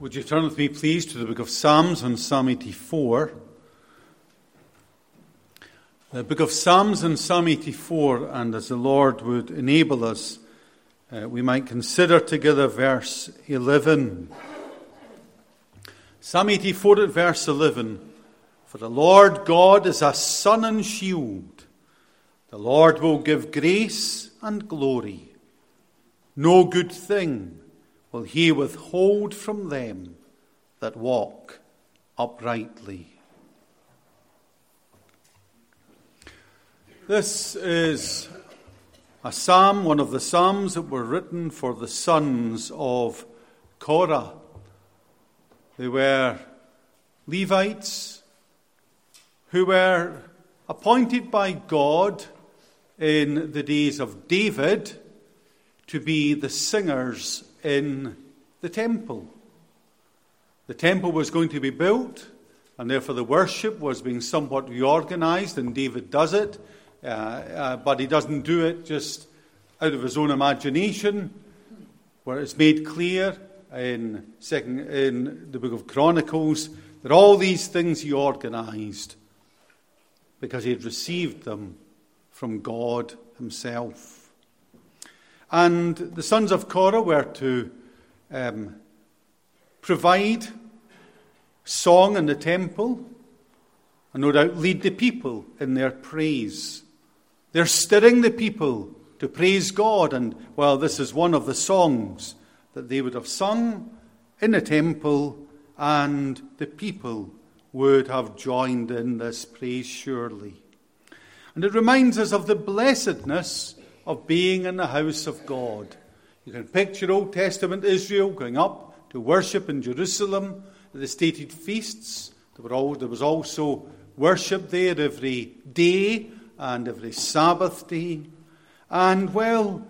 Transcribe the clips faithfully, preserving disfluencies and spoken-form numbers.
Would you turn with me, please, to the book of Psalms and Psalm eighty-four. The book of Psalms and Psalm eighty-four, and as the Lord would enable us, uh, we might consider together verse eleven. Psalm eighty-four at verse eleven. For the Lord God is a sun and shield. The Lord will give grace and glory. No good thing will he withhold from them that walk uprightly. This is a psalm, one of the psalms that were written for the sons of Korah. They were Levites who were appointed by God in the days of David to be the singers in the temple. The temple was going to be built, and therefore the worship was being somewhat reorganized, and David does it, uh, uh, but he doesn't do it just out of his own imagination, where it's made clear in, second, in the book of Chronicles that all these things he organized because he had received them from God himself. And the sons of Korah were to um, provide song in the temple and no doubt lead the people in their praise. They're stirring the people to praise God. And, well, this is one of the songs that they would have sung in the temple, and the people would have joined in this praise surely. And it reminds us of the blessedness of being in the house of God. You can picture Old Testament Israel going up to worship in Jerusalem at the stated feasts. There, were all, there was also worship there every day and every Sabbath day. And, well,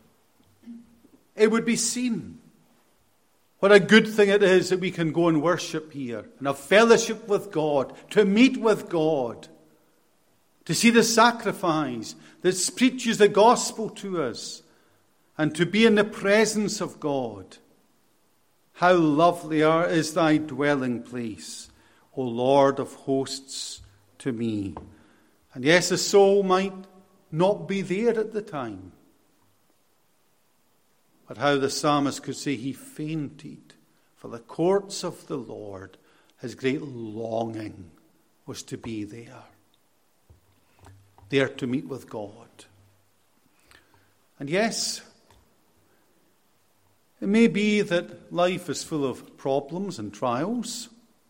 it would be seen what a good thing it is that we can go and worship here and have fellowship with God, to meet with God, to see the sacrifice that preaches the gospel to us, and to be in the presence of God. How lovely are, is thy dwelling place, O Lord of hosts, to me. And yes, the soul might not be there at the time, but how the psalmist could say he fainted for the courts of the Lord. His great longing was to be there. There to meet with God. And yes, it may be that life is full of problems and trials,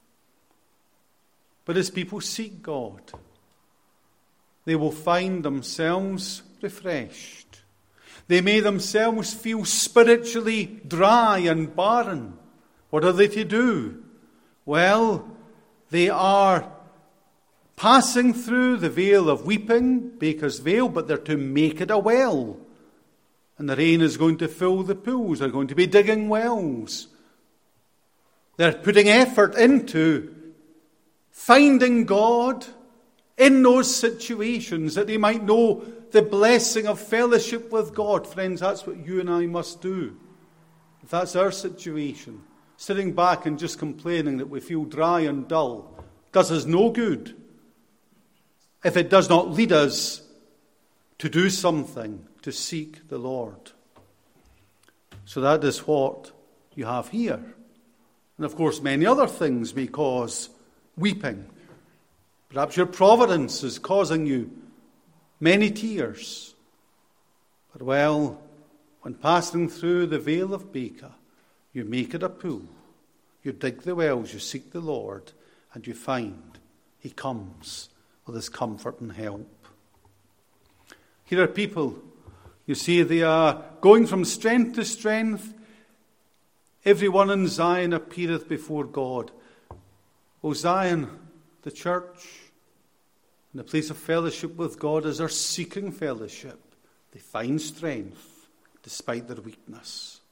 but as people seek God, they will find themselves refreshed. They may themselves feel spiritually dry and barren. What are they to do? Well, they are passing through the vale of weeping, Baker's Vale, but they're to make it a well. And the rain is going to fill the pools. They're going to be digging wells. They're putting effort into finding God in those situations that they might know the blessing of fellowship with God. Friends, that's what you and I must do. If that's our situation, sitting back and just complaining that we feel dry and dull does us no good if it does not lead us to do something, to seek the Lord. So that is what you have here. And of course, many other things may cause weeping. Perhaps your providence is causing you many tears. But well, when passing through the vale of Baker, you make it a pool. You dig the wells, you seek the Lord, and you find he comes with his comfort and help. Here are people, you see, they are going from strength to strength. Everyone in Zion appeareth before God. O Zion, the church, in the place of fellowship with God, as they're seeking fellowship, they find strength despite their weakness.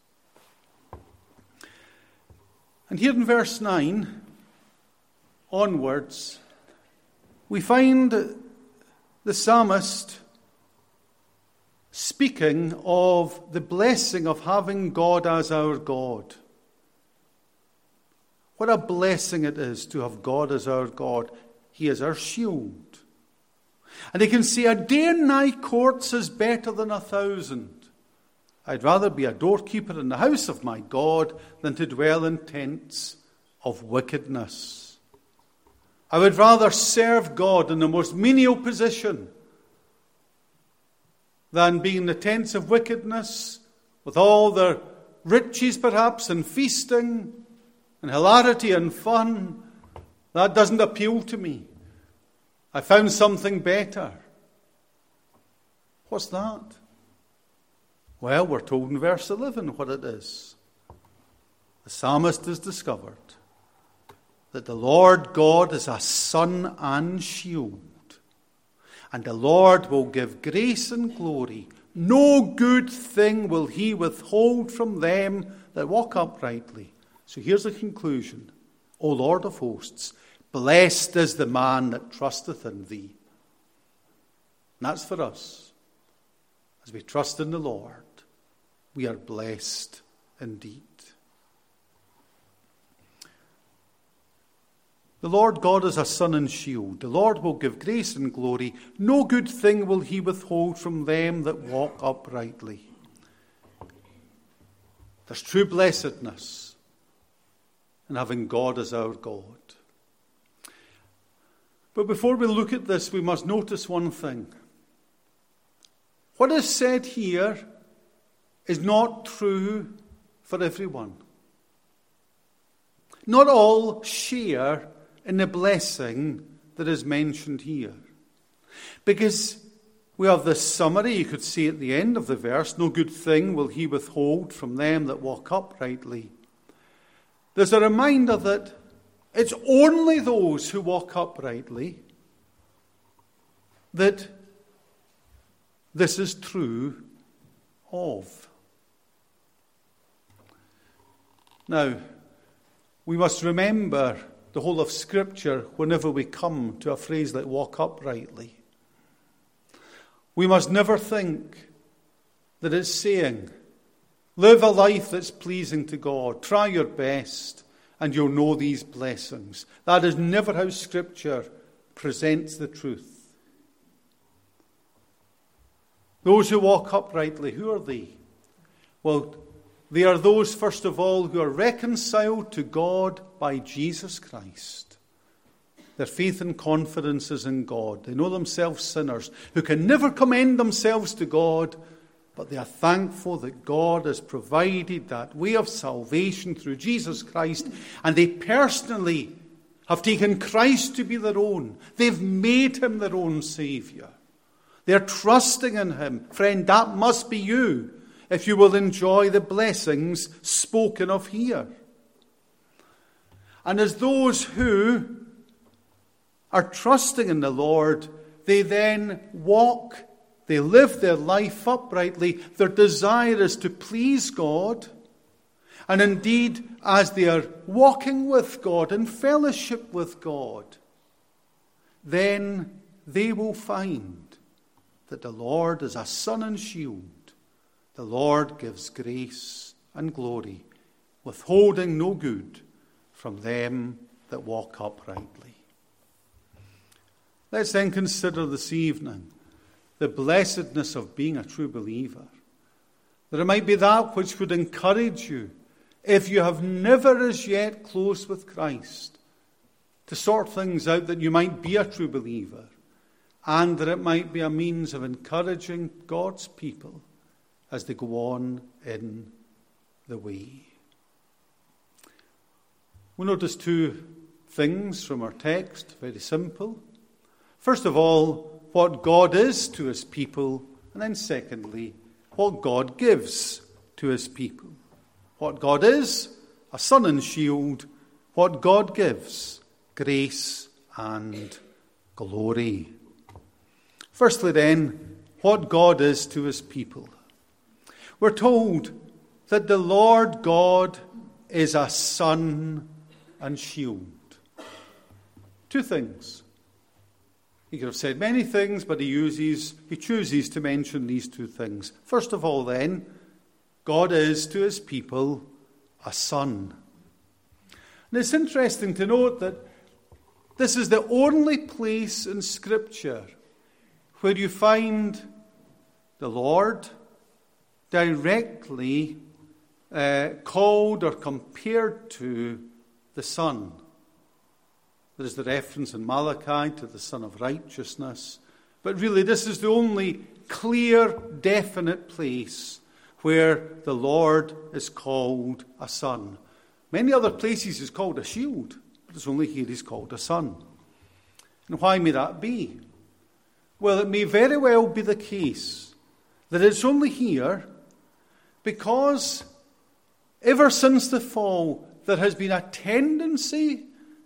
And here in verse nine, onwards, we find the psalmist speaking of the blessing of having God as our God. What a blessing it is to have God as our God. He is our shield. And he can say, a day in thy courts is better than a thousand. I'd rather be a doorkeeper in the house of my God than to dwell in tents of wickedness. I would rather serve God in the most menial position than be in the tents of wickedness with all their riches perhaps and feasting and hilarity and fun. That doesn't appeal to me. I found something better. What's that? Well, we're told in verse eleven what it is. The psalmist has discovered that the Lord God is a sun and shield, and the Lord will give grace and glory. No good thing will he withhold from them that walk uprightly. So here's the conclusion. O Lord of hosts, blessed is the man that trusteth in thee. And that's for us. As we trust in the Lord, we are blessed indeed. The Lord God is a sun and shield. The Lord will give grace and glory. No good thing will he withhold from them that walk uprightly. There's true blessedness in having God as our God. But before we look at this, we must notice one thing. What is said here is not true for everyone. Not all share in the blessing that is mentioned here. Because we have this summary, you could see at the end of the verse, no good thing will he withhold from them that walk uprightly. There's a reminder that it's only those who walk uprightly that this is true of. Now, we must remember the whole of Scripture whenever we come to a phrase like walk uprightly. We must never think that it's saying, live a life that's pleasing to God, try your best, and you'll know these blessings. That is never how Scripture presents the truth. Those who walk uprightly, who are they? Well, they are those, first of all, who are reconciled to God by Jesus Christ. Their faith and confidence is in God. They know themselves sinners who can never commend themselves to God, but they are thankful that God has provided that way of salvation through Jesus Christ, and they personally have taken Christ to be their own. They've made him their own Saviour. They're trusting in him. Friend, that must be you if you will enjoy the blessings spoken of here. And as those who are trusting in the Lord, they then walk, they live their life uprightly. Their desire is to please God. And indeed, as they are walking with God in fellowship with God, then they will find that the Lord is a sun and shield. The Lord gives grace and glory, withholding no good from them that walk uprightly. Let's then consider this evening the blessedness of being a true believer. That it might be that which would encourage you, if you have never as yet closed with Christ, to sort things out that you might be a true believer, and that it might be a means of encouraging God's people as they go on in the way. We notice two things from our text, very simple. First of all, what God is to his people, and then secondly, what God gives to his people. What God is, a sun and shield. What God gives, grace and glory. Firstly then, what God is to his people. We're told that the Lord God is a sun and shield. Two things. He could have said many things, but he uses, he chooses to mention these two things. First of all then, God is to his people a sun. And it's interesting to note that this is the only place in Scripture where you find the Lord directly uh, called or compared to the Son. There is the reference in Malachi to the Son of Righteousness. But really, this is the only clear, definite place where the Lord is called a Son. Many other places he's called a shield, but it's only here he's called a Son. And why may that be? Well, it may very well be the case that it's only here because ever since the fall, there has been a tendency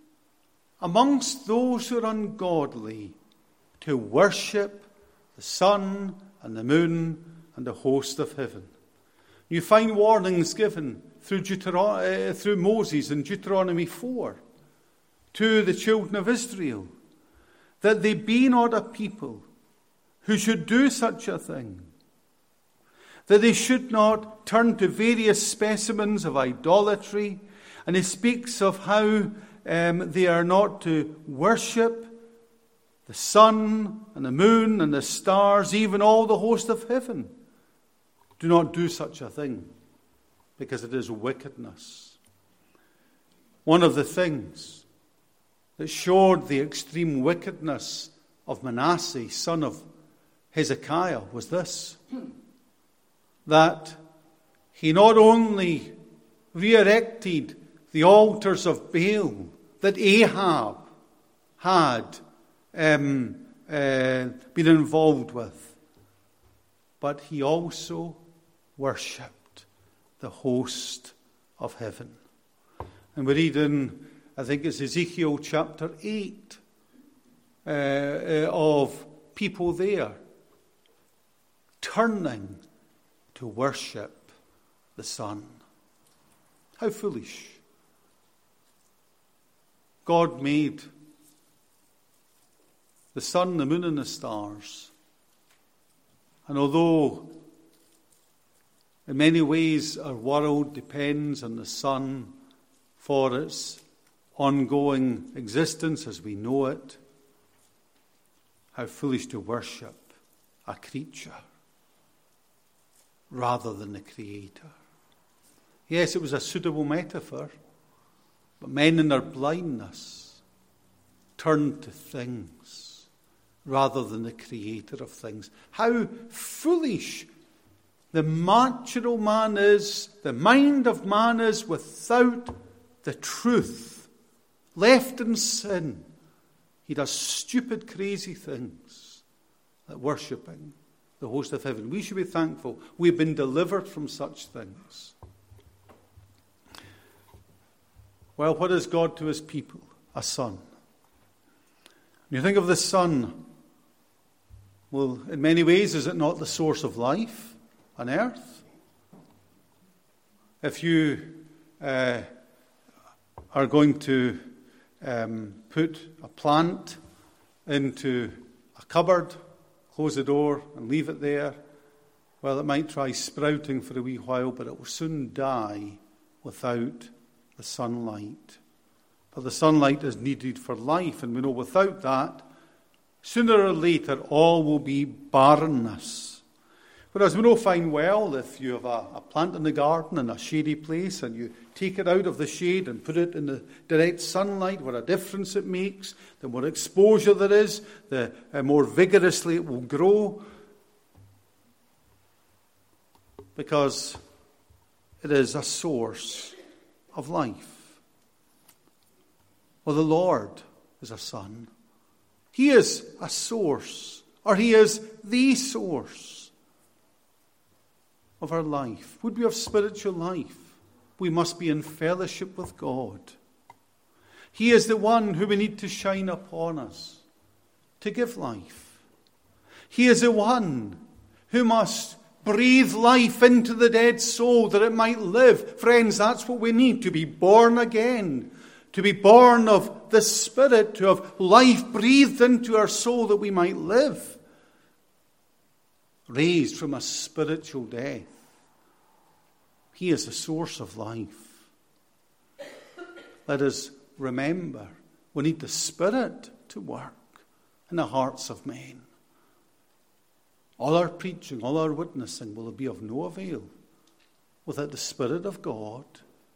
amongst those who are ungodly to worship the sun and the moon and the host of heaven. You find warnings given through, Deuteron- uh, through Moses in Deuteronomy four to the children of Israel, that they be not a people who should do such a thing, that they should not turn to various specimens of idolatry. And he speaks of how um, they are not to worship the sun and the moon and the stars, even all the host of heaven. Do not do such a thing, because it is wickedness. One of the things that showed the extreme wickedness of Manasseh, son of Hezekiah, was this: that he not only re-erected the altars of Baal that Ahab had um, uh, been involved with, but he also worshipped the host of heaven. And we read in, I think it's Ezekiel chapter eight, uh, uh, of people there turning to worship the sun. How foolish. God made the sun, the moon, and the stars. And although in many ways our world depends on the sun for its ongoing existence as we know it, how foolish to worship a creature rather than the Creator. Yes, it was a suitable metaphor, but men in their blindness turned to things rather than the Creator of things. How foolish the natural man is, the mind of man is without the truth. Left in sin, he does stupid, crazy things like worshipping the host of heaven. We should be thankful we've been delivered from such things. Well, what is God to his people? A son. When you think of the sun, well, in many ways, is it not the source of life on earth? If you uh, are going to um, put a plant into a cupboard, close the door and leave it there, well, it might try sprouting for a wee while, but it will soon die without the sunlight. But the sunlight is needed for life, and we know without that, sooner or later, all will be barrenness. Whereas we know fine well, if you have a, a plant in the garden in a shady place and you take it out of the shade and put it in the direct sunlight, what a difference it makes. The more exposure there is, the uh, more vigorously it will grow. Because it is a source of life. Well, the Lord is a son. He is a source, or he is the source of our life. Would we have spiritual life? We must be in fellowship with God. He is the one who we need to shine upon us to give life. He is the one who must breathe life into the dead soul that it might live. Friends, that's what we need, to be born again, to be born of the Spirit, to have life breathed into our soul that we might live, raised from a spiritual death. He is the source of life. let us remember we need the Spirit to work in the hearts of men. All our preaching, all our witnessing will be of no avail without the Spirit of God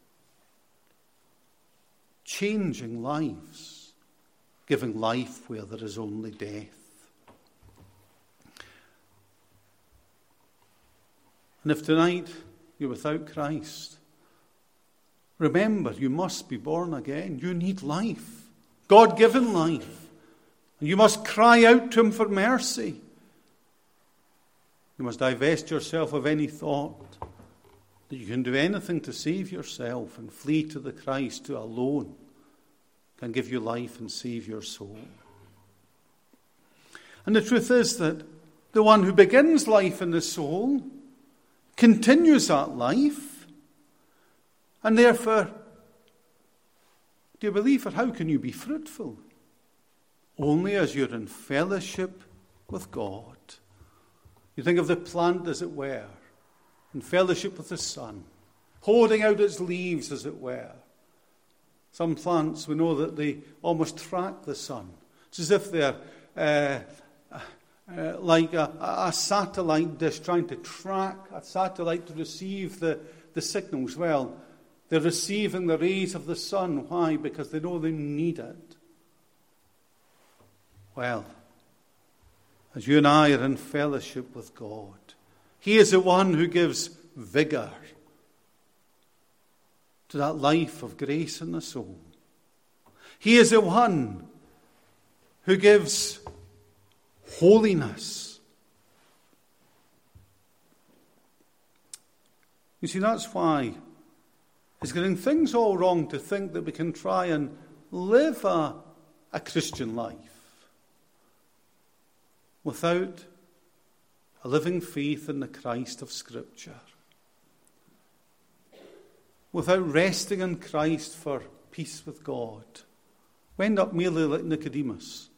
changing lives, giving life where there is only death. And if tonight you're without Christ, remember you must be born again. You need life, God-given life. And you must cry out to Him for mercy. You must divest yourself of any thought that you can do anything to save yourself and flee to the Christ who alone can give you life and save your soul. And the truth is that the one who begins life in the soul continues that life. And therefore, dear believer, how can you be fruitful? Only as you're in fellowship with God. You think of the plant, as it were, in fellowship with the sun, holding out its leaves, as it were. Some plants, we know that they almost track the sun. It's as if they're uh, uh, like a, a satellite dish trying to track a satellite to receive the, the signals. Well, they're receiving the rays of the sun. Why? Because they know they need it. Well, as you and I are in fellowship with God, He is the one who gives vigor to that life of grace in the soul. He is the one who gives holiness. You see, that's why it's getting things all wrong to think that we can try and live a, a Christian life without a living faith in the Christ of Scripture, without resting in Christ for peace with God. We end up merely like Nicodemus,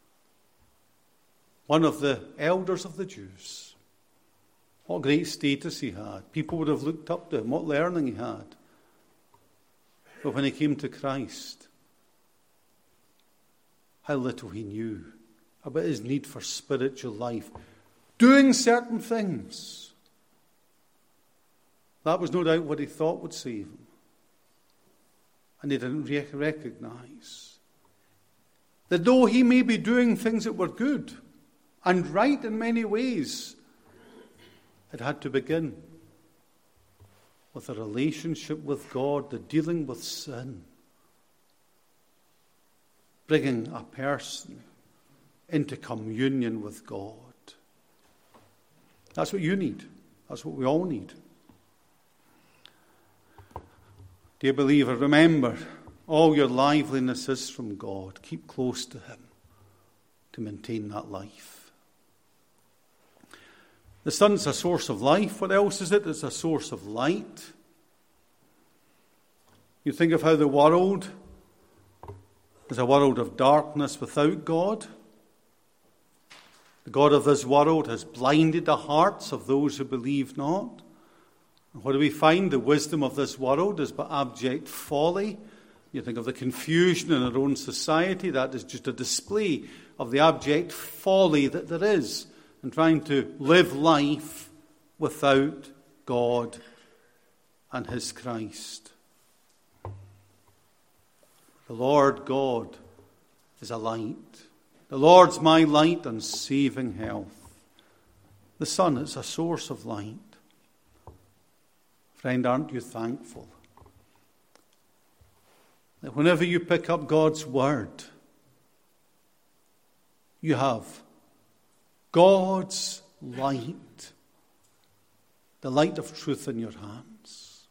one of the elders of the Jews. What great status he had. People would have looked up to him, what learning he had. But when he came to Christ, how little he knew about his need for spiritual life. Doing certain things. That was no doubt what he thought would save him. And he didn't re- recognize that though he may be doing things that were good and right in many ways, it had to begin with a relationship with God, the dealing with sin, bringing a person into communion with God. That's what you need. That's what we all need. Dear believer, remember, all your liveliness is from God. Keep close to Him to maintain that life. The sun's a source of life. What else is it? It's a source of light. You think of how the world is a world of darkness without God. The God of this world has blinded the hearts of those who believe not. And what do we find? The wisdom of this world is but abject folly. You think of the confusion in our own society. That is just a display of the abject folly that there is in trying to live life without God and His Christ. The Lord God is a light. The Lord's my light and saving health. The sun is a source of light. Friend, aren't you thankful that whenever you pick up God's Word, you have God's light, the light of truth in your hands?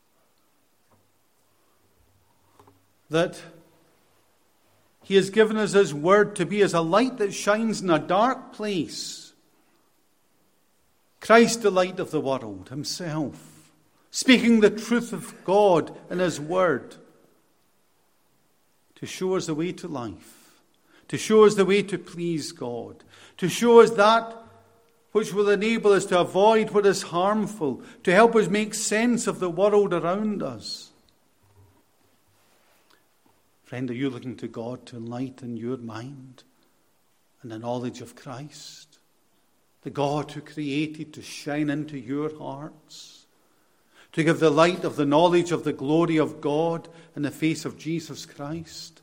That He has given us His Word to be as a light that shines in a dark place. Christ, the light of the world, Himself, speaking the truth of God in His Word to show us the way to life, to show us the way to please God, to show us that which will enable us to avoid what is harmful, to help us make sense of the world around us. Friend, are you looking to God to enlighten your mind and the knowledge of Christ? The God who created to shine into your hearts, to give the light of the knowledge of the glory of God in the face of Jesus Christ.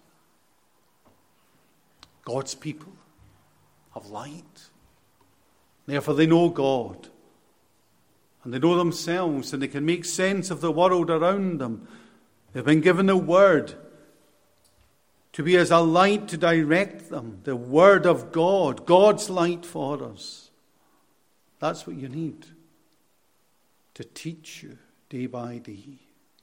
God's people have light. Therefore they know God. And they know themselves, and they can make sense of the world around them. They've been given the Word to be as a light to direct them. The Word of God, God's light for us. That's what you need to teach you day by day.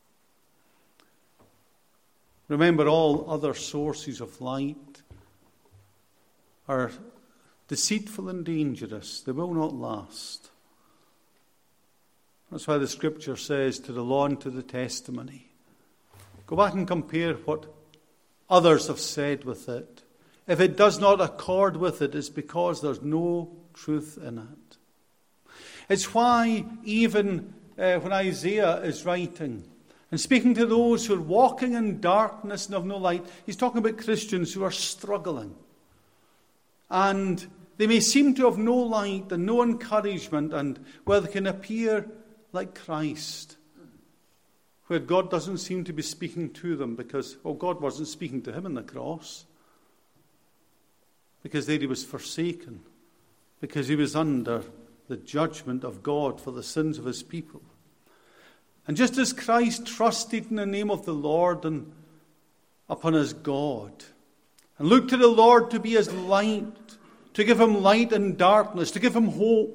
Remember, all other sources of light are deceitful and dangerous. They will not last. That's why the Scripture says, to the law and to the testimony. Go back and compare what others have said with it. If it does not accord with it, it's because there's no truth in it. It's why even uh, when Isaiah is writing and speaking to those who are walking in darkness and have no light, he's talking about Christians who are struggling. And they may seem to have no light and no encouragement, and where they can appear like Christ, where God doesn't seem to be speaking to them because, well, God wasn't speaking to him on the cross. Because there he was forsaken. Because he was under the judgment of God for the sins of his people. And just as Christ trusted in the name of the Lord and upon his God, and looked to the Lord to be his light, to give him light in darkness, to give him hope,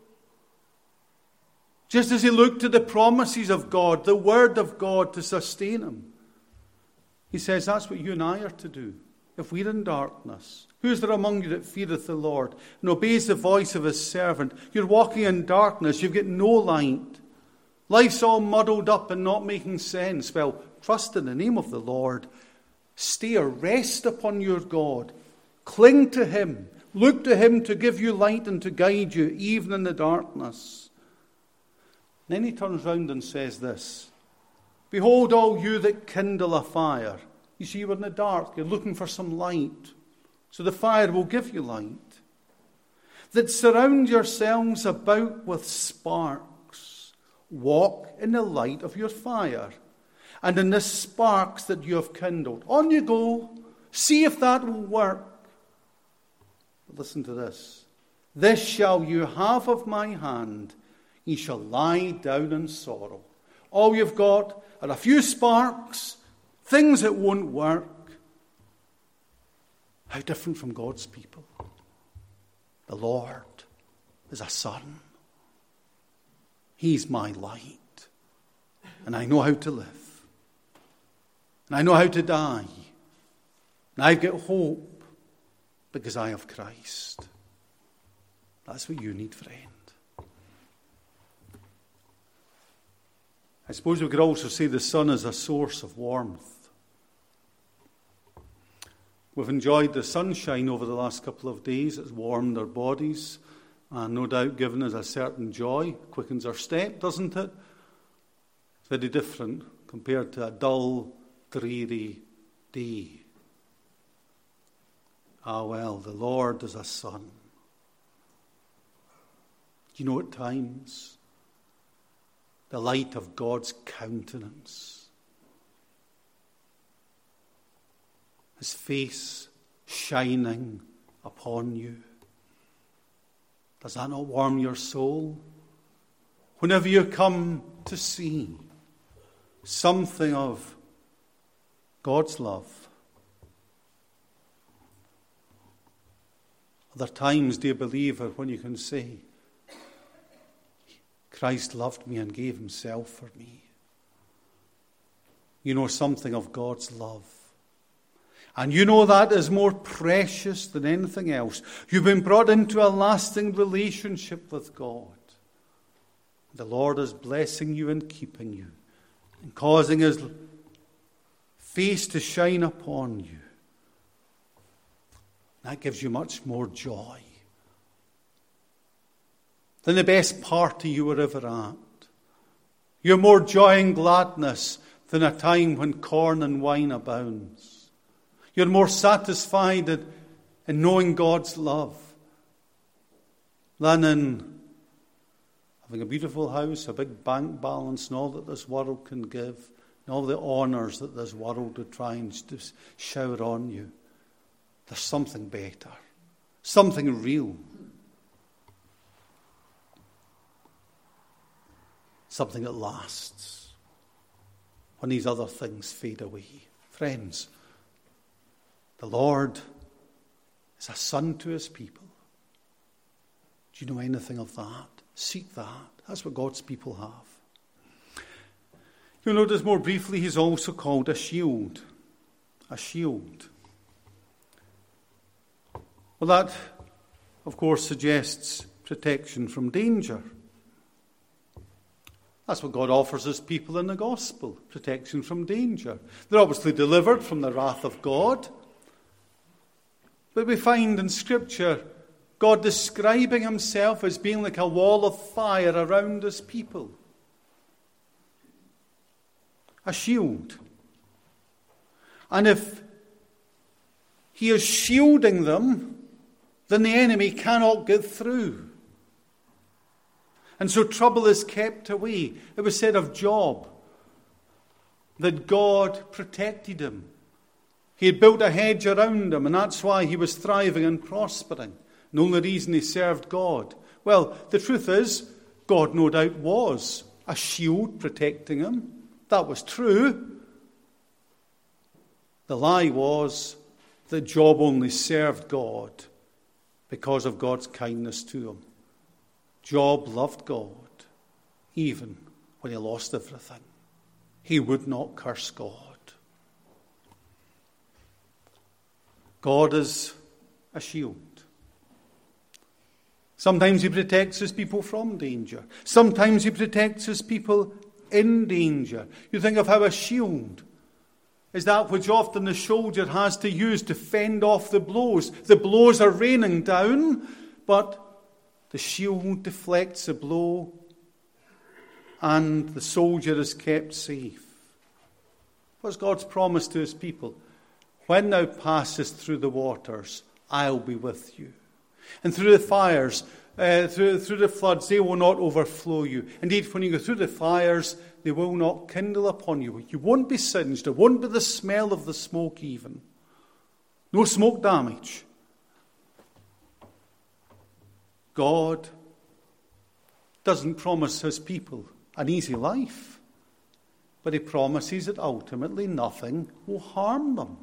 just as he looked to the promises of God, the Word of God to sustain him, he says that's what you and I are to do. If we're in darkness, who is there among you that feareth the Lord and obeys the voice of his servant? You're walking in darkness, you've got no light. Life's all muddled up and not making sense. Well, trust in the name of the Lord. Stay or rest upon your God. Cling to him. Look to him to give you light and to guide you even in the darkness. Then he turns round and says this, behold, all you that kindle a fire. You see, you're in the dark, you're looking for some light. So the fire will give you light. That surround yourselves about with sparks. Walk in the light of your fire, and in the sparks that you have kindled. On you go. See if that will work. But listen to this. This shall you have of my hand. Ye shall lie down in sorrow. All you've got are a few sparks, things that won't work. How different from God's people. The Lord is a sun. He's my light. And I know how to live. And I know how to die. And I've got hope because I have Christ. That's what you need, friend. I suppose we could also say the sun is a source of warmth. We've enjoyed the sunshine over the last couple of days. It's warmed our bodies and no doubt given us a certain joy. Quickens our step, doesn't it? It's very different compared to a dull, dreary day. Ah, well, the Lord is a sun. You know, at times, the light of God's countenance, his face shining upon you. Does that not warm your soul? Whenever you come to see something of God's love. Other times, dear believer, when you can say, Christ loved me and gave himself for me. You know something of God's love. And you know that is more precious than anything else. You've been brought into a lasting relationship with God. The Lord is blessing you and keeping you and causing his face to shine upon you. That gives you much more joy than the best party you were ever at. You're more joy and gladness than a time when corn and wine abounds. You're more satisfied in, in knowing God's love than in having a beautiful house, a big bank balance, and all that this world can give, and all the honours that this world would try and shower on you. There's something better, something real, something that lasts when these other things fade away. Friends, the Lord is a son to his people. Do you know anything of that? Seek that. That's what God's people have. You'll notice more briefly, he's also called a shield. A shield. Well, that, of course, suggests protection from danger. That's what God offers his people in the gospel, protection from danger. They're obviously delivered from the wrath of God. But we find in Scripture God describing himself as being like a wall of fire around his people. A shield. And if he is shielding them, then the enemy cannot get through. And so trouble is kept away. It was said of Job that God protected him. He had built a hedge around him, and that's why he was thriving and prospering. The only reason he served God. Well, the truth is, God no doubt was a shield protecting him. That was true. The lie was that Job only served God because of God's kindness to him. Job loved God, even when he lost everything. He would not curse God. God is a shield. Sometimes he protects his people from danger. Sometimes he protects his people in danger. You think of how a shield is that which often the soldier has to use to fend off the blows. The blows are raining down, but the shield deflects the blow and the soldier is kept safe. What's God's promise to his people? When thou passest through the waters, I'll be with you. And through the fires, uh, through, through the floods, they will not overflow you. Indeed, when you go through the fires, they will not kindle upon you. You won't be singed. There won't be the smell of the smoke even. No smoke damage. God doesn't promise his people an easy life, but he promises that ultimately nothing will harm them.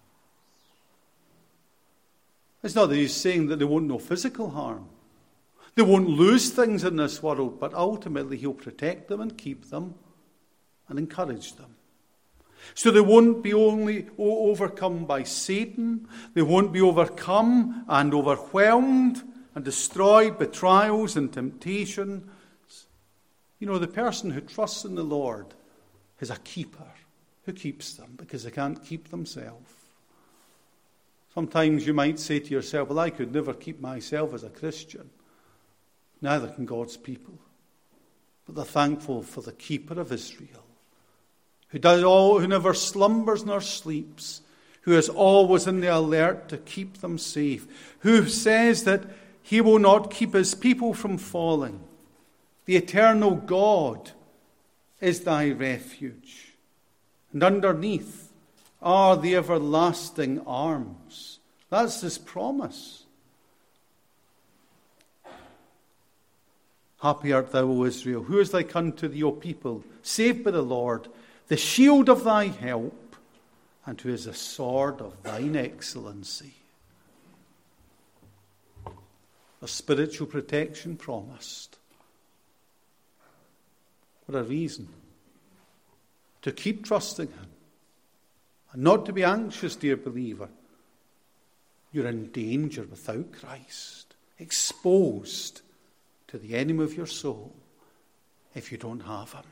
It's not that he's saying that they won't know physical harm. They won't lose things in this world, but ultimately he'll protect them and keep them and encourage them. So they won't be only overcome by Satan. They won't be overcome and overwhelmed and destroyed by trials and temptations. You know, the person who trusts in the Lord is a keeper who keeps them because they can't keep themselves. Sometimes you might say to yourself, well, I could never keep myself as a Christian. Neither can God's people. But they're thankful for the keeper of Israel, who does all, who never slumbers nor sleeps, who is always in the alert to keep them safe, who says that he will not keep his people from falling. The eternal God is thy refuge. And underneath are the everlasting arms. That's his promise. Happy art thou, O Israel. Who is like unto thee, O people, saved by the Lord, the shield of thy help, and who is the sword of thine excellency. A spiritual protection promised. What a reason to keep trusting him. And not to be anxious, dear believer. You're in danger without Christ, exposed to the enemy of your soul if you don't have him.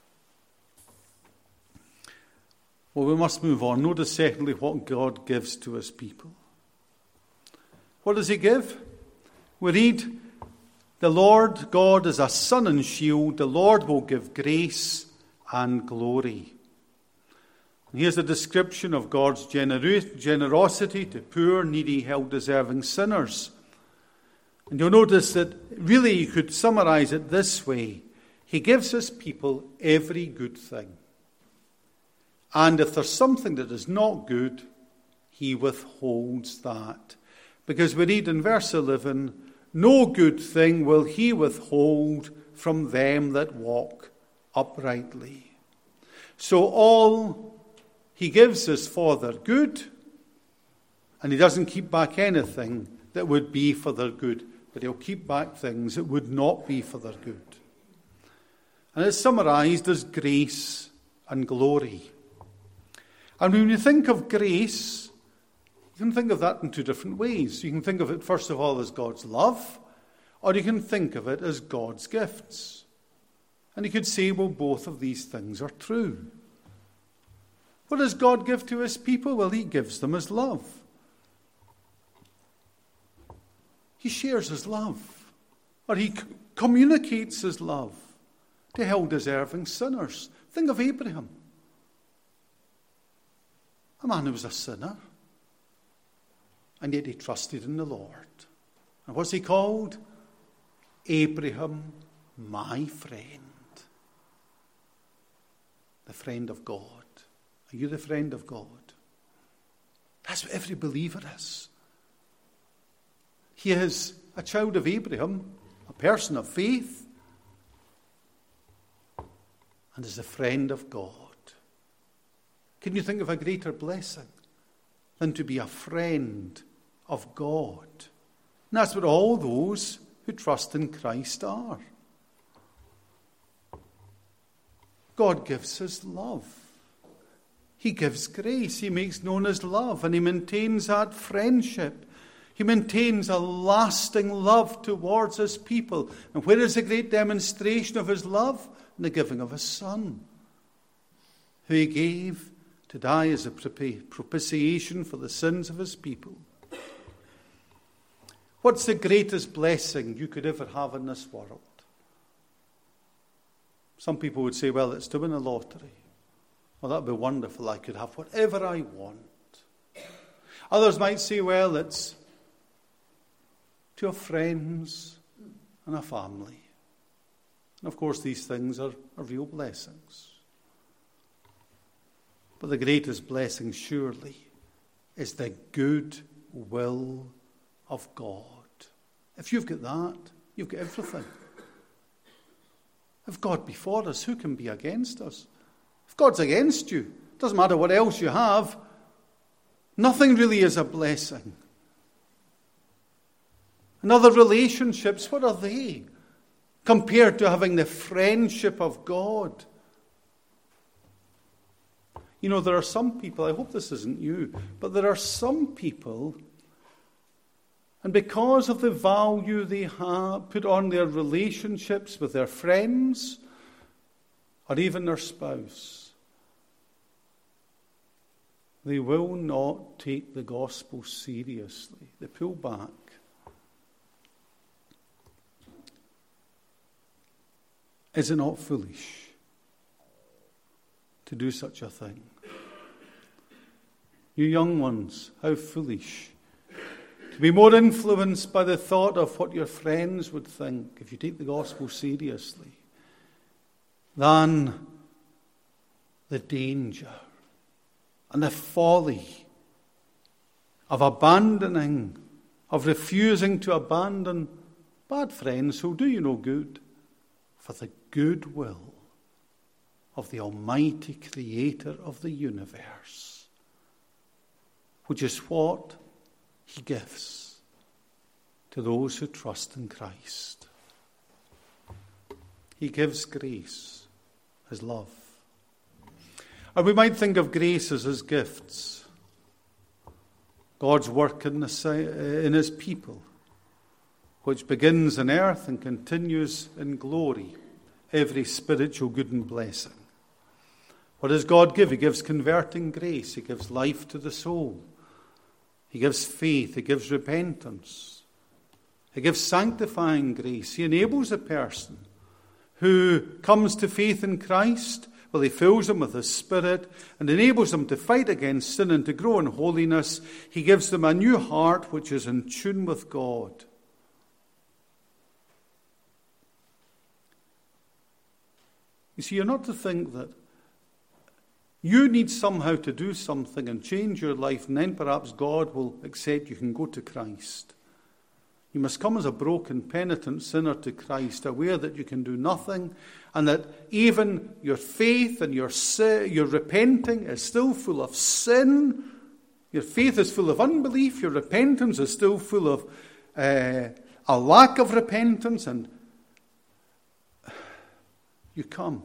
Well, we must move on. Notice secondly what God gives to his people. What does he give? We read, the Lord God is a sun and shield. The Lord will give grace and glory. Here's a description of God's gener- generosity to poor, needy, hell-deserving sinners. And you'll notice that really you could summarize it this way. He gives his people every good thing. And if there's something that is not good, he withholds that. Because we read in verse eleven, no good thing will he withhold from them that walk uprightly. So all he gives is for their good, and he doesn't keep back anything that would be for their good, but he'll keep back things that would not be for their good. And it's summarized as grace and glory. And when you think of grace, you can think of that in two different ways. You can think of it, first of all, as God's love, or you can think of it as God's gifts. And you could say, well, both of these things are true. What does God give to his people? Well, he gives them his love. He shares his love, or he c- communicates his love to hell-deserving sinners. Think of Abraham, a man who was a sinner, and yet he trusted in the Lord. And what's he called? Abraham, my friend. The friend of God. Are you the friend of God? That's what every believer is. He is a child of Abraham, a person of faith, and is a friend of God. Can you think of a greater blessing than to be a friend of God? And that's what all those who trust in Christ are. God gives his love. He gives grace. He makes known his love, and he maintains that friendship. He maintains a lasting love towards his people. And where is the great demonstration of his love? In the giving of his Son, who he gave to die as a propitiation for the sins of his people. What's the greatest blessing you could ever have in this world? Some people would say, well, it's to win a lottery. Well, that would be wonderful. I could have whatever I want. Others might say, well, it's to have friends and a family. And of course, these things are, are real blessings. But the greatest blessing, surely, is the good will of God. If you've got that, you've got everything. If God be for us, who can be against us? If God's against you, it doesn't matter what else you have. Nothing really is a blessing. And other relationships, what are they compared to having the friendship of God? You know, there are some people, I hope this isn't you, but there are some people, and because of the value they have put on their relationships with their friends or even their spouse, they will not take the gospel seriously. They pull back. Is it not foolish to do such a thing? You young ones, how foolish to be more influenced by the thought of what your friends would think if you take the gospel seriously than the danger and the folly of abandoning, of refusing to abandon bad friends who do you no good for the good will of the Almighty Creator of the universe, which is what He gives to those who trust in Christ. He gives grace, His love. And we might think of grace as His gifts, God's work in, the, in His people, which begins on earth and continues in glory, every spiritual good and blessing. What does God give? He gives converting grace. He gives life to the soul. He gives faith. He gives repentance. He gives sanctifying grace. He enables a person who comes to faith in Christ Well, he fills them with his Spirit and enables them to fight against sin and to grow in holiness. He gives them a new heart which is in tune with God. You see, you're not to think that you need somehow to do something and change your life, and then perhaps God will accept you can go to Christ. You must come as a broken, penitent sinner to Christ, aware that you can do nothing, and that even your faith and your sin, your repenting is still full of sin. Your faith is full of unbelief. Your repentance is still full of uh, a lack of repentance, and you come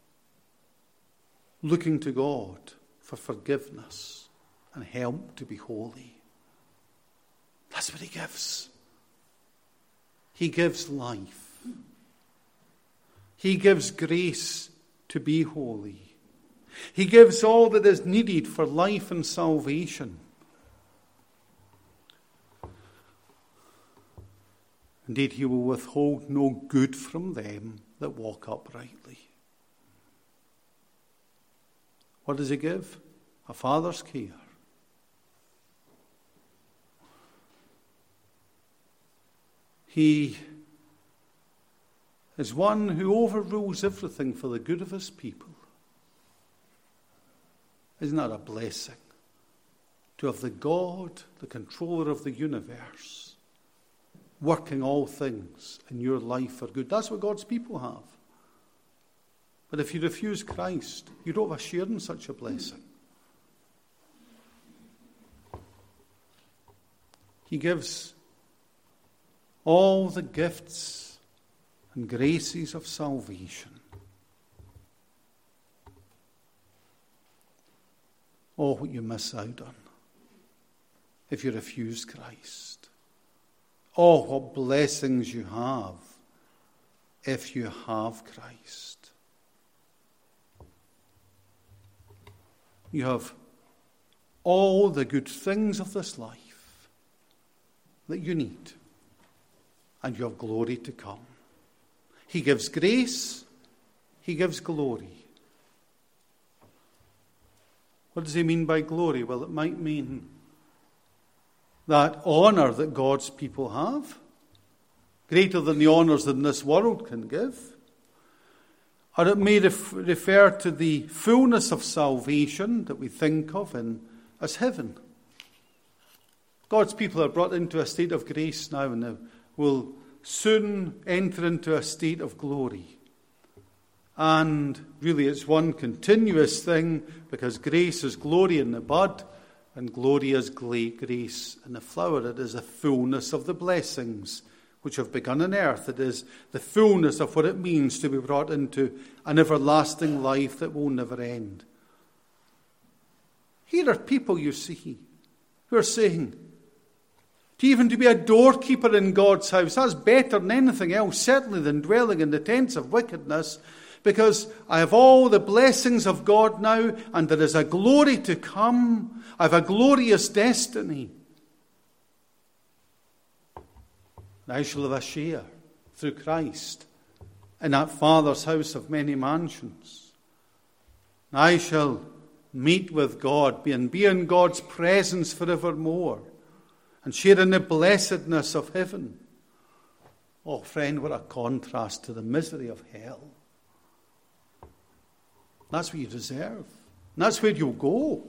looking to God for forgiveness and help to be holy. That's what he gives. He gives life. He gives grace to be holy. He gives all that is needed for life and salvation. Indeed, he will withhold no good from them that walk uprightly. What does he give? A father's care. He is one who overrules everything for the good of his people. Isn't that a blessing? To have the God, the controller of the universe, working all things in your life for good. That's what God's people have. But if you refuse Christ, you don't have a share in such a blessing. He gives all the gifts and graces of salvation. Oh, what you miss out on if you refuse Christ. Oh, what blessings you have if you have Christ. You have all the good things of this life that you need, and you have glory to come. He gives grace, he gives glory. What does he mean by glory? Well, it might mean that honour that God's people have, greater than the honours that this world can give. Or it may ref- refer to the fullness of salvation that we think of in, as heaven. God's people are brought into a state of grace now, and will soon enter into a state of glory. And really it's one continuous thing, because grace is glory in the bud, and glory is grace in the flower. It is the fullness of the blessings which have begun on earth. It is the fullness of what it means to be brought into an everlasting life that will never end. Here are people, you see, who are saying, to even to be a doorkeeper in God's house, that's better than anything else, certainly than dwelling in the tents of wickedness, because I have all the blessings of God now, and there is a glory to come. I have a glorious destiny. I shall have a share through Christ in that Father's house of many mansions. I shall meet with God and be in God's presence forevermore and share in the blessedness of heaven. Oh, friend, what a contrast to the misery of hell. That's what you deserve. And that's where you'll go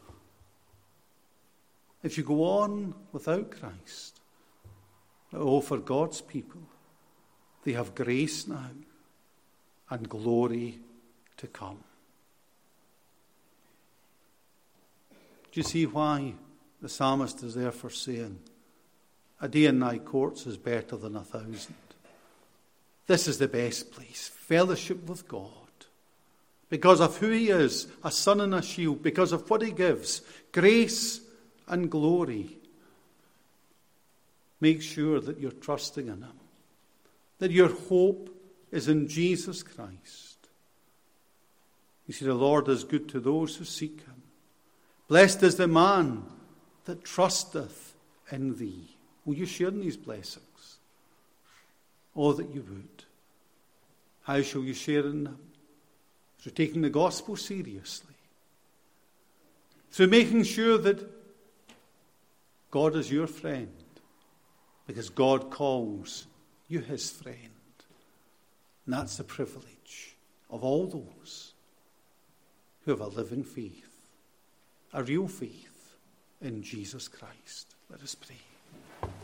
if you go on without Christ. Oh, for God's people, they have grace now and glory to come. Do you see why the psalmist is therefore saying, a day in thy courts is better than a thousand? This is the best place, fellowship with God. Because of who he is, a sun and a shield, because of what he gives, grace and glory. Make sure that you're trusting in him, that your hope is in Jesus Christ. You see, the Lord is good to those who seek him. Blessed is the man that trusteth in thee. Will you share in these blessings? Oh, that you would. How shall you share in them? through taking the gospel seriously, through making sure that God is your friend, because God calls you his friend. And that's the privilege of all those who have a living faith, a real faith in Jesus Christ. Let us pray.